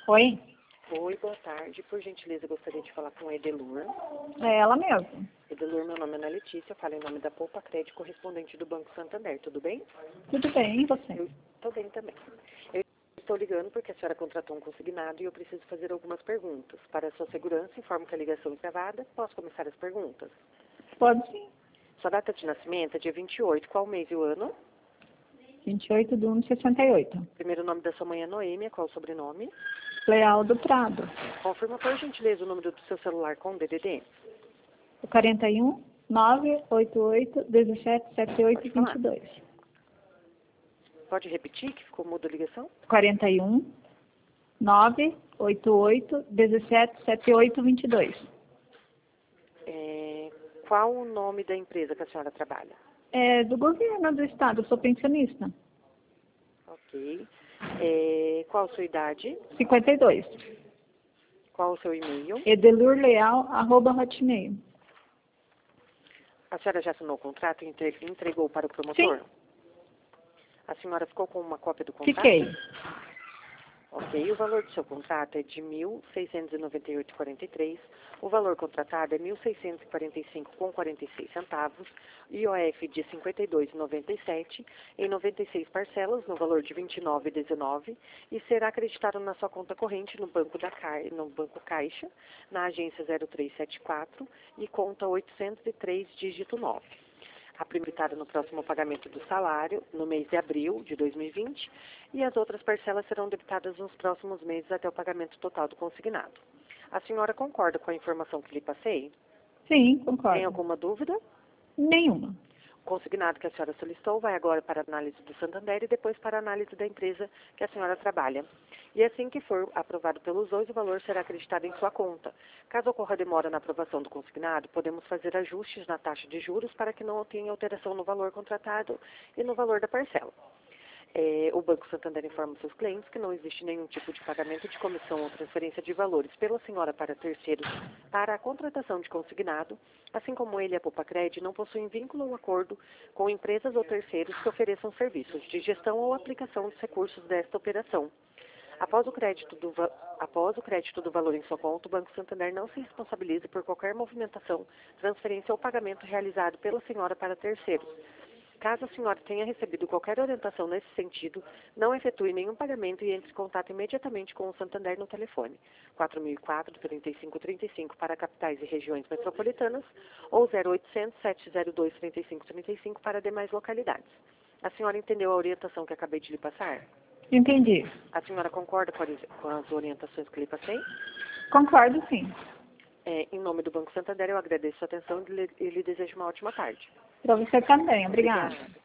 Oi? Oi, boa tarde. Por gentileza, eu gostaria de falar com a Edelur. É ela mesmo. Edelur, meu nome é Ana Letícia, eu falo em nome da Poupa Crédito, correspondente do Banco Santander. Tudo bem? Tudo bem, e você? Eu estou bem também. Eu estou ligando porque a senhora contratou um consignado e eu preciso fazer algumas perguntas. Para a sua segurança, informo que a ligação é gravada. Posso começar as perguntas? Pode sim. Sua data de nascimento é dia 28. Qual mês e o ano? 28 de 1 de 68. Primeiro nome da sua mãe é Noêmia. Qual o sobrenome? Leal do Prado. Confirma, por gentileza, o número do seu celular com DDD. O 41 988 17 78 22. Pode repetir, que ficou muda a ligação? 41 988 17 78 22. Qual o nome da empresa que a senhora trabalha? É do governo do estado, eu sou pensionista. Ok. Qual a sua idade? 52. Qual o seu e-mail? edelurleal@hotmail. A senhora já assinou o contrato e entregou para o promotor? Sim, A senhora ficou com uma cópia do contrato? fiquei. Ok. O valor do seu contrato é de R$ 1.698,43. O valor contratado é R$ 1.645,46 centavos. IOF de R$ 52,97 em 96 parcelas no valor de R$ 29,19 e será acreditado na sua conta corrente no Banco Caixa, na agência 0374 e conta 803, dígito 9. A primeira quitada no próximo pagamento do salário, no mês de abril de 2020, e as outras parcelas serão debitadas nos próximos meses até o pagamento total do consignado. A senhora concorda com a informação que lhe passei? Sim, Tem concordo. alguma dúvida? Nenhuma. O consignado que a senhora solicitou vai agora para a análise do Santander e depois para a análise da empresa que a senhora trabalha. E assim que for aprovado pelos dois, o valor será acreditado em sua conta. Caso ocorra demora na aprovação do consignado, podemos fazer ajustes na taxa de juros para que não tenha alteração no valor contratado e no valor da parcela. O Banco Santander informa seus clientes que não existe nenhum tipo de pagamento de comissão ou transferência de valores pela senhora para terceiros para a contratação de consignado, assim como ele e a Poupa Crédito não possuem vínculo ou acordo com empresas ou terceiros que ofereçam serviços de gestão ou aplicação dos recursos desta operação. Após o crédito do valor em sua conta, o Banco Santander não se responsabiliza por qualquer movimentação, transferência ou pagamento realizado pela senhora para terceiros. Caso a senhora tenha recebido qualquer orientação nesse sentido, não efetue nenhum pagamento e entre em contato imediatamente com o Santander no telefone 4004-3535 para capitais e regiões metropolitanas ou 0800-702-3535 para demais localidades. A senhora entendeu a orientação que acabei de lhe passar? Entendi. A senhora concorda com as orientações que lhe passei? Concordo, sim. Em nome do Banco Santander, eu agradeço a atenção e lhe desejo uma ótima tarde. Para você também. Obrigada. Obrigada.